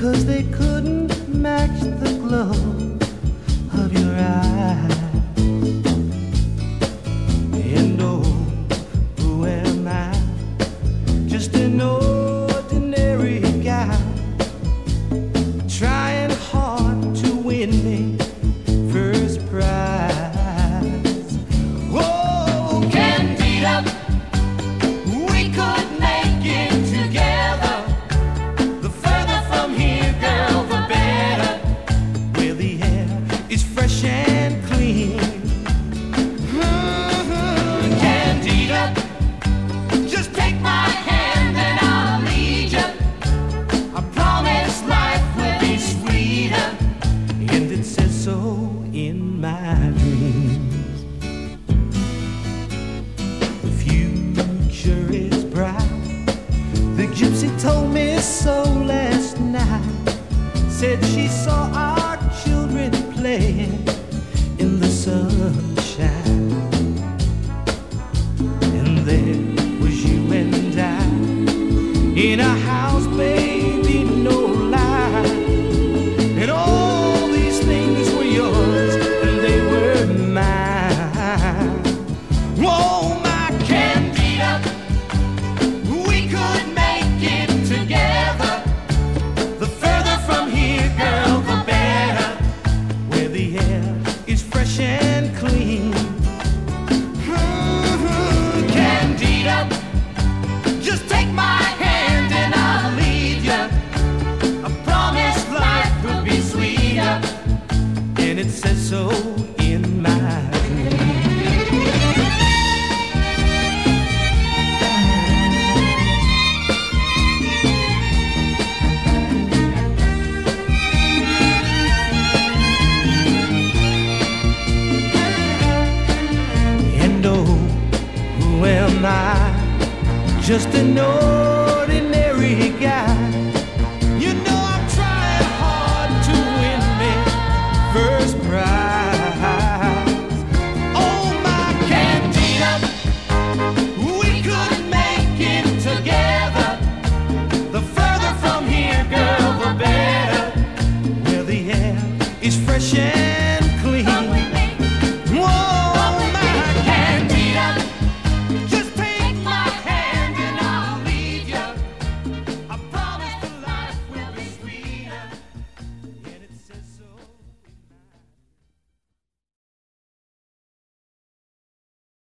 'cause they couldn't match the glow of your eyes. And oh, who am I? Just an ordinary guy, trying hard to win me first prize. Whoa, Candida, we could make it together. The further from here, girl, the better. Where the air is fresh and clean. Candida, just take my hand and I'll lead you. I promise life will be sweeter, and it says so in my dreams. The future is bright. The gypsy told me so last night. Said she saw our children playing in the sunshine. And there was you and I in a house, baby, no lie. And all these things were yours and they were mine. Whoa, my Candida, we could make it together. The further from here, girl, the better. Where the air is fresh and clean. Candida, just take my hand and I'll lead you. I promise life will be sweeter, and it says so in my And oh, who am I? Just an